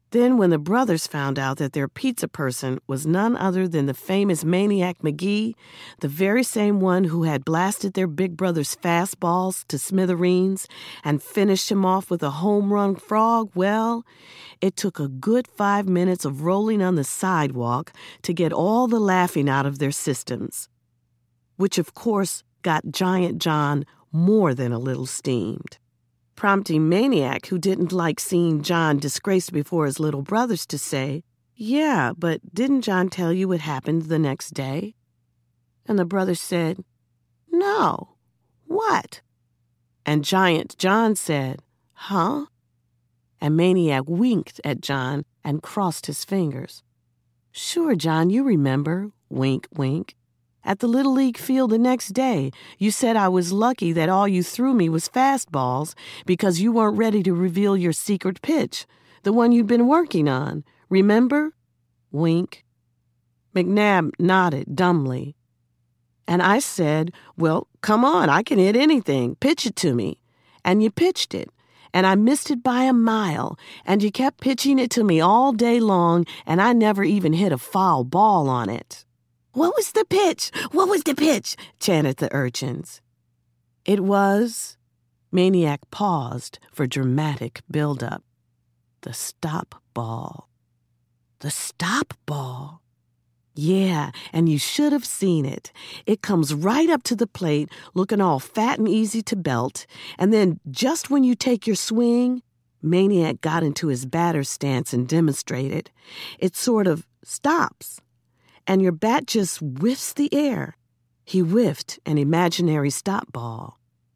Then when the brothers found out that their pizza person was none other than the famous Maniac McGee, the very same one who had blasted their big brother's fastballs to smithereens and finished him off with a home run frog, well, it took a good 5 minutes of rolling on the sidewalk to get all the laughing out of their systems, which of course got Giant John more than a little steamed, prompting Maniac, who didn't like seeing John disgraced before his little brothers, to say, "Yeah, but didn't John tell you what happened the next day?" And the brothers said, "No, what?" And Giant John said, "Huh?" And Maniac winked at John and crossed his fingers. "Sure, John, you remember," wink, wink. "At the Little League field the next day, you said I was lucky that all you threw me was fastballs because you weren't ready to reveal your secret pitch, the one you'd been working on. Remember?" Wink. McNabb nodded dumbly. "And I said, well, come on, I can hit anything. Pitch it to me. And you pitched it. And I missed it by a mile, and you kept pitching it to me all day long, and I never even hit a foul ball on it." "What was the pitch? What was the pitch?" chanted the urchins. It was, Maniac paused for dramatic build-up, the stop ball. The stop ball. Yeah, and you should have seen it. It comes right up to the plate, looking all fat and easy to belt, and then just when you take your swing, Maniac got into his batter stance and demonstrated. It sort of stops, and your bat just whiffs the air. He whiffed an imaginary stop ball.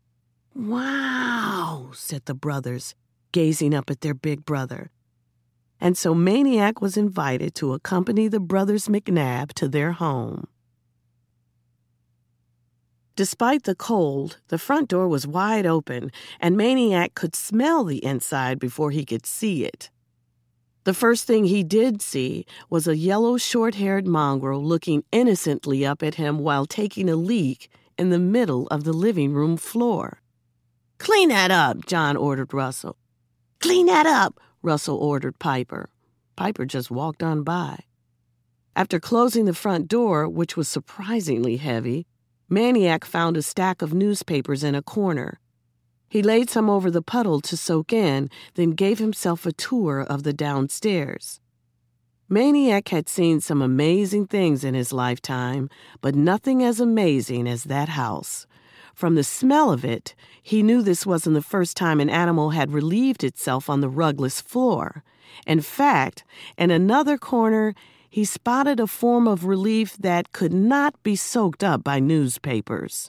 "Wow," said the brothers, gazing up at their big brother. And so Maniac was invited to accompany the brothers McNabb to their home. Despite the cold, the front door was wide open, and Maniac could smell the inside before he could see it. The first thing he did see was a yellow short-haired mongrel looking innocently up at him while taking a leak in the middle of the living room floor. "Clean that up," John ordered Russell. "Clean that up," Russell ordered Piper. Piper just walked on by. After closing the front door, which was surprisingly heavy, Maniac found a stack of newspapers in a corner. He laid some over the puddle to soak in, then gave himself a tour of the downstairs. Maniac had seen some amazing things in his lifetime, but nothing as amazing as that house. From the smell of it, he knew this wasn't the first time an animal had relieved itself on the rugless floor. In fact, in another corner, he spotted a form of relief that could not be soaked up by newspapers.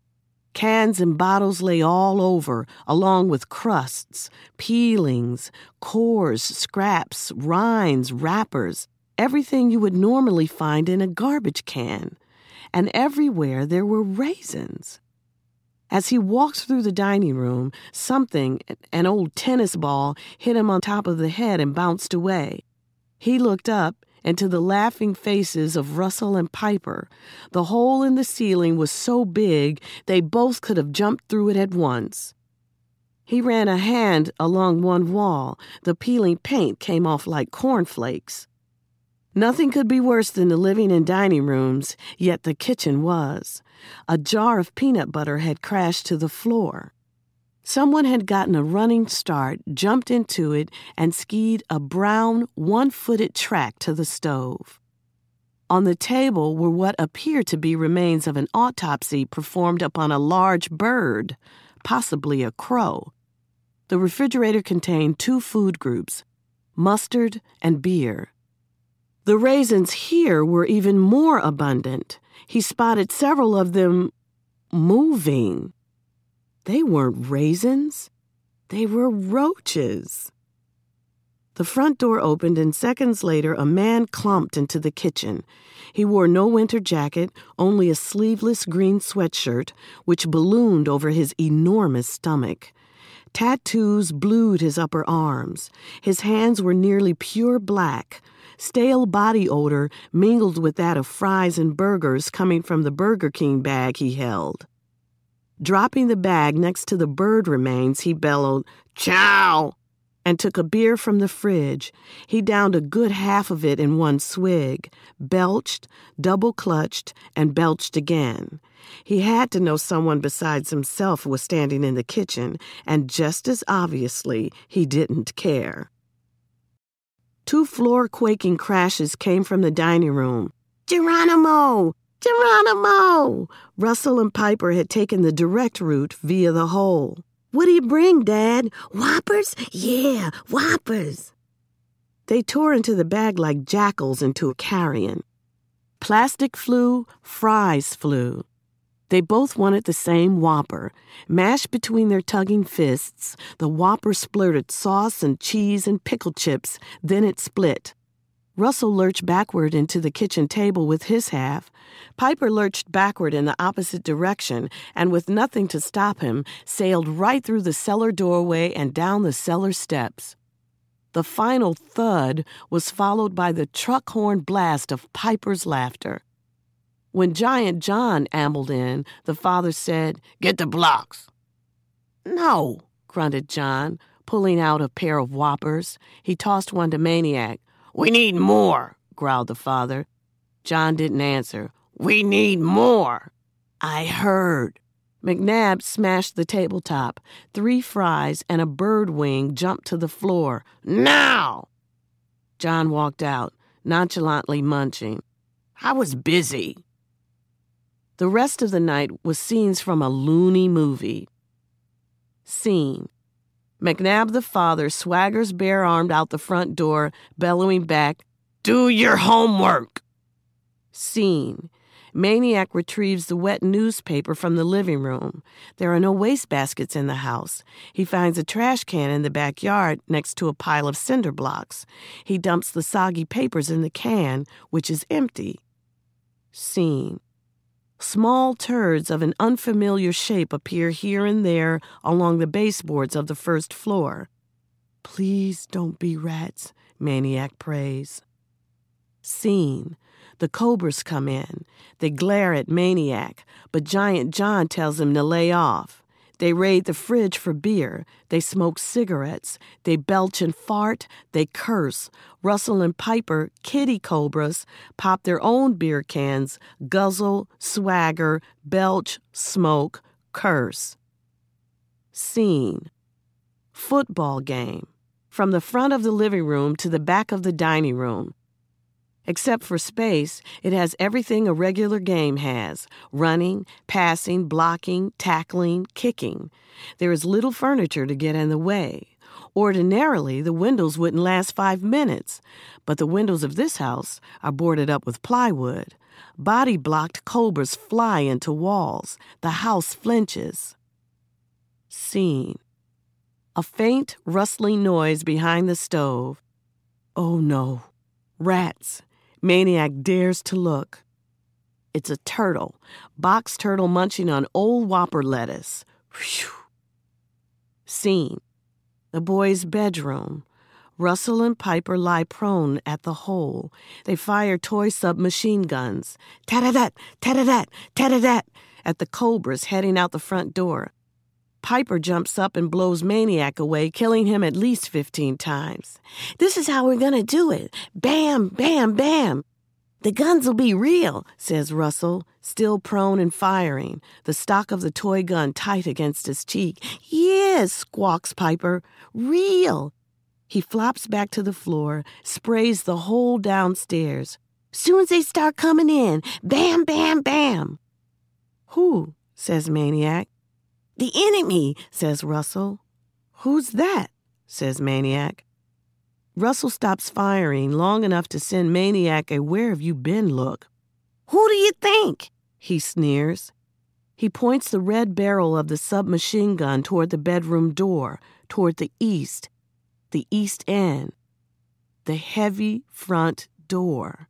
Cans and bottles lay all over, along with crusts, peelings, cores, scraps, rinds, wrappers, everything you would normally find in a garbage can. And everywhere there were raisins. As he walked through the dining room, something, an old tennis ball, hit him on top of the head and bounced away. He looked up into the laughing faces of Russell and Piper. The hole in the ceiling was so big they both could have jumped through it at once. He ran a hand along one wall. The peeling paint came off like cornflakes. Nothing could be worse than the living and dining rooms, yet the kitchen was. A jar of peanut butter had crashed to the floor. Someone had gotten a running start, jumped into it, and skied a brown, one-footed track to the stove. On the table were what appeared to be remains of an autopsy performed upon a large bird, possibly a crow. The refrigerator contained 2 food groups, mustard and beer. The raisins here were even more abundant. He spotted several of them moving. They weren't raisins. They were roaches. The front door opened, and seconds later, a man clumped into the kitchen. He wore no winter jacket, only a sleeveless green sweatshirt, which ballooned over his enormous stomach. Tattoos blued his upper arms. His hands were nearly pure black. Stale body odor mingled with that of fries and burgers coming from the Burger King bag he held. Dropping the bag next to the bird remains, he bellowed, "Chow!" and took a beer from the fridge. He downed a good half of it in one swig, belched, double-clutched, and belched again. He had to know someone besides himself was standing in the kitchen, and just as obviously, he didn't care. 2 floor-quaking crashes came from the dining room. "Geronimo! Geronimo!" Russell and Piper had taken the direct route via the hole. "What'd he bring, Dad? Whoppers? Yeah, Whoppers!" They tore into the bag like jackals into a carrion. Plastic flew, fries flew. They both wanted the same Whopper. Mashed between their tugging fists, the Whopper splurted sauce and cheese and pickle chips, then it split. Russell lurched backward into the kitchen table with his half. Piper lurched backward in the opposite direction and, with nothing to stop him, sailed right through the cellar doorway and down the cellar steps. The final thud was followed by the truck horn blast of Piper's laughter. When Giant John ambled in, the father said, "Get the blocks." "No," grunted John, pulling out a pair of Whoppers. He tossed one to Maniac. "We need more," growled the father. John didn't answer. "We need more." "I heard." McNabb smashed the tabletop. 3 fries and a bird wing jumped to the floor. "Now!" John walked out, nonchalantly munching. "I was busy." The rest of the night was scenes from a loony movie. Scene. McNabb the father swaggers bare-armed out the front door, bellowing back, "Do your homework!" Scene. Maniac retrieves the wet newspaper from the living room. There are no wastebaskets in the house. He finds a trash can in the backyard next to a pile of cinder blocks. He dumps the soggy papers in the can, which is empty. Scene. Small turds of an unfamiliar shape appear here and there along the baseboards of the first floor. "Please don't be rats," Maniac prays. Scene. The Cobras come in. They glare at Maniac, but Giant John tells them to lay off. They raid the fridge for beer. They smoke cigarettes. They belch and fart. They curse. Russell and Piper, kitty cobras, pop their own beer cans, guzzle, swagger, belch, smoke, curse. Scene. Football game. From the front of the living room to the back of the dining room. Except for space, it has everything a regular game has: running, passing, blocking, tackling, kicking. There is little furniture to get in the way. Ordinarily, the windows wouldn't last 5 minutes, but the windows of this house are boarded up with plywood. Body-blocked cobras fly into walls. The house flinches. Scene. A faint, rustling noise behind the stove. Oh no, rats. Maniac dares to look. It's a turtle, box turtle munching on old Whopper lettuce. Whew. Scene. The boys' bedroom. Russell and Piper lie prone at the hole. They fire toy submachine guns. Tat-a-dat, tat-a-dat, tat-a-dat at the cobras heading out the front door. Piper jumps up and blows Maniac away, killing him at least 15 times. "This is how we're going to do it. Bam, bam, bam." "The guns will be real," says Russell, still prone and firing, the stock of the toy gun tight against his cheek. "Yes," squawks Piper. "Real." He flops back to the floor, sprays the whole downstairs. "Soon as they start coming in, bam, bam, bam." "Who?" says Maniac. "The enemy," says Russell. "Who's that?" says Maniac. Russell stops firing long enough to send Maniac a where-have-you-been look. "Who do you think?" he sneers. He points the red barrel of the submachine gun toward the bedroom door, toward the east end, the heavy front door.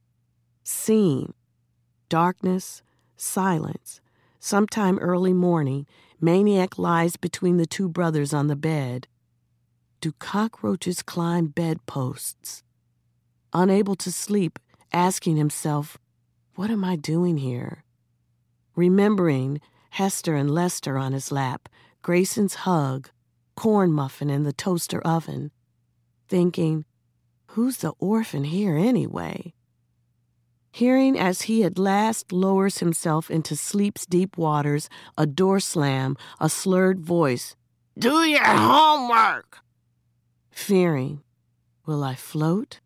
Scene. Darkness, silence. Sometime early morning, Maniac lies between the 2 brothers on the bed. Do cockroaches climb bedposts? Unable to sleep, asking himself, what am I doing here? Remembering Hester and Lester on his lap, Grayson's hug, corn muffin in the toaster oven, thinking, who's the orphan here anyway? Hearing as he at last lowers himself into sleep's deep waters, a door slam, a slurred voice, "Do your homework!" Fearing, will I float?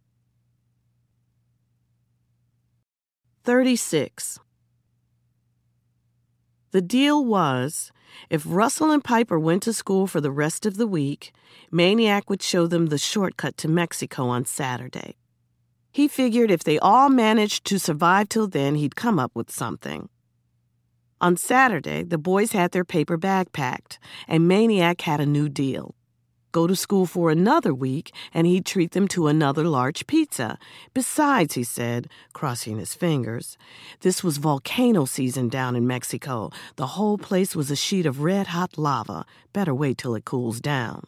36. The deal was, if Russell and Piper went to school for the rest of the week, Maniac would show them the shortcut to Mexico on Saturday. He figured if they all managed to survive till then, he'd come up with something. On Saturday, the boys had their paper bag packed, and Maniac had a new deal. Go to school for another week, and he'd treat them to another large pizza. Besides, he said, crossing his fingers, this was volcano season down in Mexico. The whole place was a sheet of red-hot lava. Better wait till it cools down.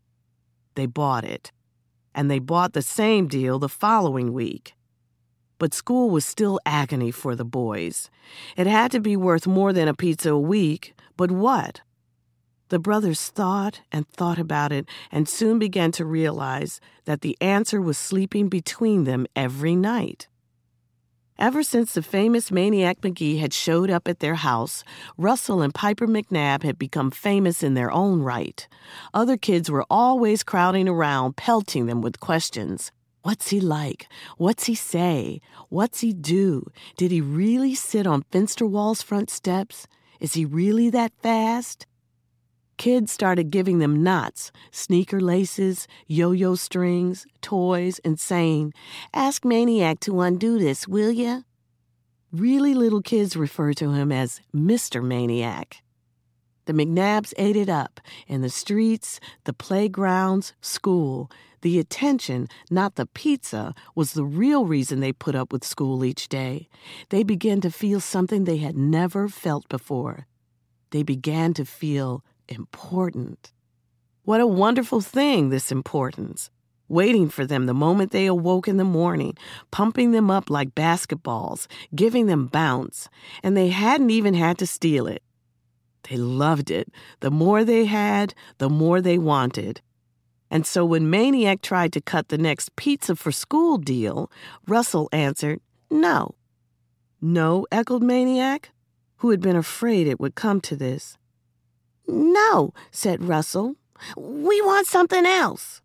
They bought it. And they bought the same deal the following week. But school was still agony for the boys. It had to be worth more than a pizza a week, but what? The brothers thought and thought about it and soon began to realize that the answer was sleeping between them every night. Ever since the famous Maniac McGee had showed up at their house, Russell and Piper McNabb had become famous in their own right. Other kids were always crowding around, pelting them with questions. What's he like? What's he say? What's he do? Did he really sit on Finsterwall's front steps? Is he really that fast? Kids started giving them knots, sneaker laces, yo-yo strings, toys, and saying, "Ask Maniac to undo this, will ya?" Really little kids refer to him as Mr. Maniac. The McNabbs ate it up in the streets, the playgrounds, school. The attention, not the pizza, was the real reason they put up with school each day. They began to feel something they had never felt before. They began to feel important. What a wonderful thing, this importance. Waiting for them the moment they awoke in the morning, pumping them up like basketballs, giving them bounce, and they hadn't even had to steal it. They loved it. The more they had, the more they wanted. And so when Maniac tried to cut the next pizza for school deal, Russell answered, "No." "No?" echoed Maniac, who had been afraid it would come to this. "No," said Russell. "We want something else."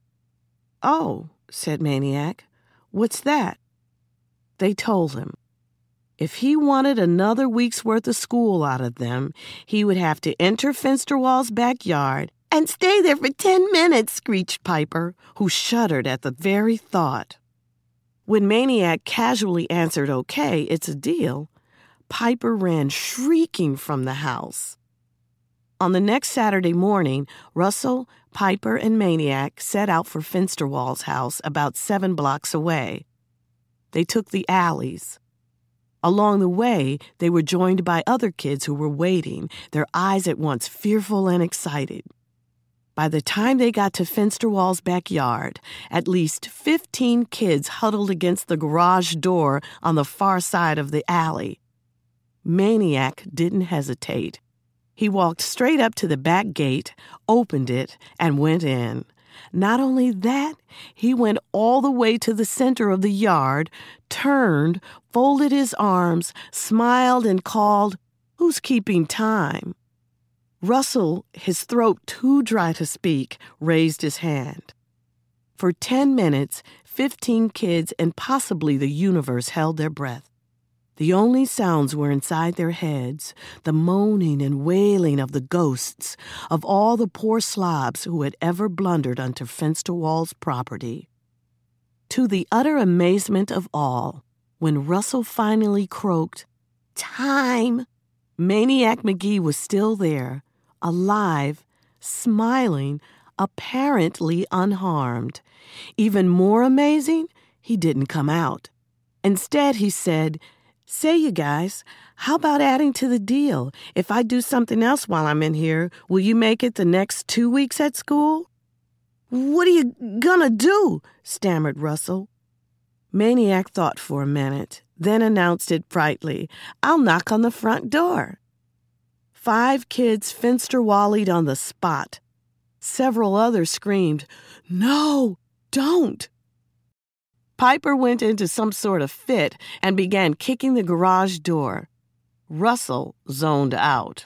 "Oh," said Maniac. "What's that?" They told him. If he wanted another week's worth of school out of them, he would have to enter Finsterwall's backyard and stay there for 10 minutes, screeched Piper, who shuddered at the very thought. When Maniac casually answered, "Okay, it's a deal," Piper ran shrieking from the house. On the next Saturday morning, Russell, Piper, and Maniac set out for Finsterwall's house about 7 blocks away. They took the alleys. Along the way, they were joined by other kids who were waiting, their eyes at once fearful and excited. By the time they got to Finsterwall's backyard, at least 15 kids huddled against the garage door on the far side of the alley. Maniac didn't hesitate. He walked straight up to the back gate, opened it, and went in. Not only that, he went all the way to the center of the yard, turned, folded his arms, smiled, and called, "Who's keeping time?" Russell, his throat too dry to speak, raised his hand. For 10 minutes, 15 kids and possibly the universe held their breath. The only sounds were inside their heads, the moaning and wailing of the ghosts of all the poor slobs who had ever blundered onto Finsterwall's property. To the utter amazement of all, when Russell finally croaked, "Time!" Maniac McGee was still there, alive, smiling, apparently unharmed. Even more amazing, he didn't come out. Instead, he said, "Say, you guys, how about adding to the deal? If I do something else while I'm in here, will you make it the next 2 weeks at school?" "What are you gonna do?" stammered Russell. Maniac thought for a minute, then announced it brightly, "I'll knock on the front door." 5 kids Finsterwallied on the spot. Several others screamed, "No, don't!" Piper went into some sort of fit and began kicking the garage door. Russell zoned out.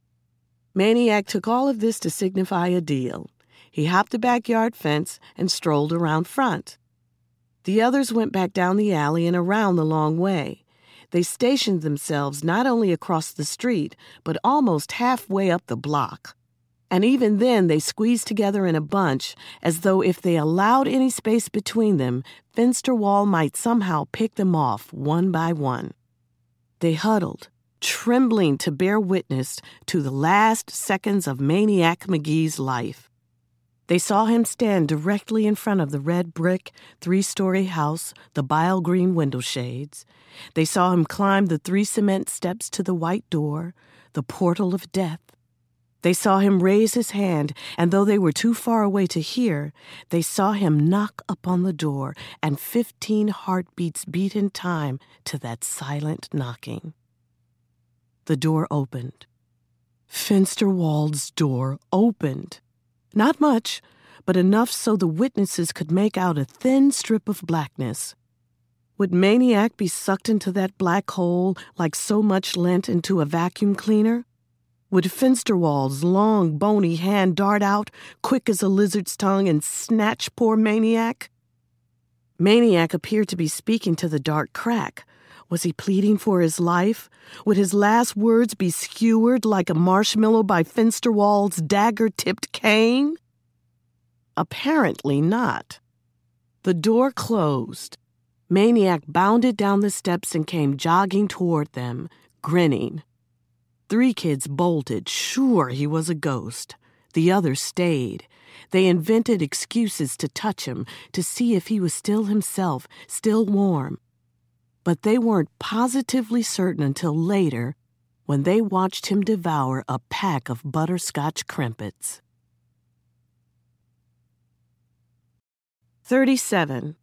Maniac took all of this to signify a deal. He hopped the backyard fence and strolled around front. The others went back down the alley and around the long way. They stationed themselves not only across the street, but almost halfway up the block. And even then, they squeezed together in a bunch, as though if they allowed any space between them, Finsterwald might somehow pick them off one by one. They huddled, trembling to bear witness to the last seconds of Maniac McGee's life. They saw him stand directly in front of the red brick, 3-story house, the bile green window shades. They saw him climb the 3 cement steps to the white door, the portal of death. They saw him raise his hand, and though they were too far away to hear, they saw him knock upon the door, and 15 heartbeats beat in time to that silent knocking. The door opened. Finsterwald's door opened. Not much, but enough so the witnesses could make out a thin strip of blackness. Would Maniac be sucked into that black hole like so much lint into a vacuum cleaner? Would Finsterwald's long, bony hand dart out, quick as a lizard's tongue, and snatch poor Maniac? Maniac appeared to be speaking to the dark crack. Was he pleading for his life? Would his last words be skewered like a marshmallow by Finsterwald's dagger-tipped cane? Apparently not. The door closed. Maniac bounded down the steps and came jogging toward them, grinning. 3 kids bolted, sure he was a ghost. The others stayed. They invented excuses to touch him, to see if he was still himself, still warm. But they weren't positively certain until later, when they watched him devour a pack of butterscotch crimpets. 37.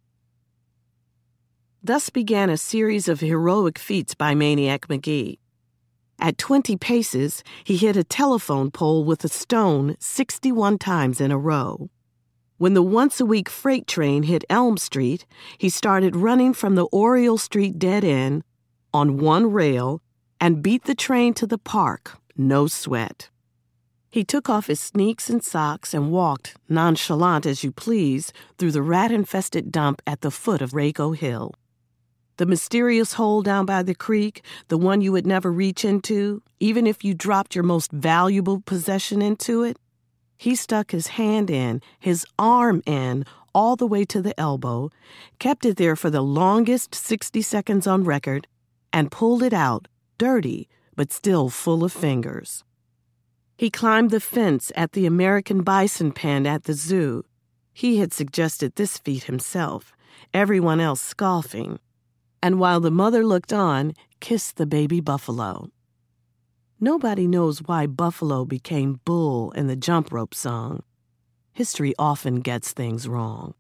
Thus began a series of heroic feats by Maniac McGee. At 20 paces, he hit a telephone pole with a stone 61 times in a row. When the once-a-week freight train hit Elm Street, he started running from the Oriole Street dead end on one rail and beat the train to the park, no sweat. He took off his sneaks and socks and walked, nonchalant as you please, through the rat-infested dump at the foot of Rago Hill. The mysterious hole down by the creek, the one you would never reach into, even if you dropped your most valuable possession into it. He stuck his hand in, his arm in, all the way to the elbow, kept it there for the longest 60 seconds on record, and pulled it out, dirty, but still full of fingers. He climbed the fence at the American bison pen at the zoo. He had suggested this feat himself, everyone else scoffing. And while the mother looked on, kissed the baby buffalo. Nobody knows why buffalo became bull in the jump rope song. History often gets things wrong.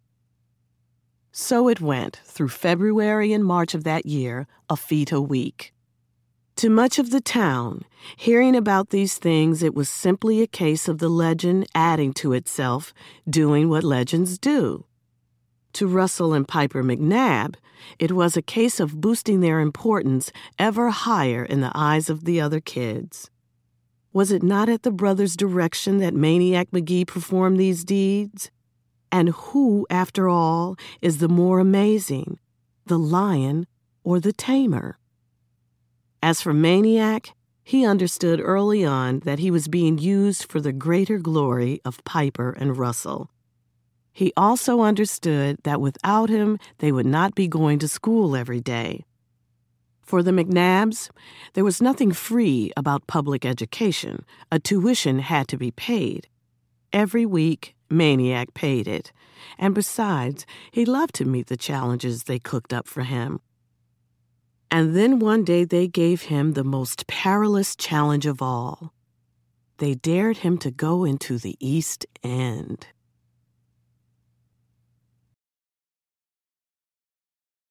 So it went through February and March of that year, a feat a week. To much of the town, hearing about these things, it was simply a case of the legend adding to itself, doing what legends do. To Russell and Piper McNabb, it was a case of boosting their importance ever higher in the eyes of the other kids. Was it not at the brothers' direction that Maniac McGee performed these deeds? And who, after all, is the more amazing, the lion or the tamer? As for Maniac, he understood early on that he was being used for the greater glory of Piper and Russell. He also understood that without him, they would not be going to school every day. For the McNabbs, there was nothing free about public education. A tuition had to be paid. Every week, Maniac paid it. And besides, he loved to meet the challenges they cooked up for him. And then one day they gave him the most perilous challenge of all. They dared him to go into the East End.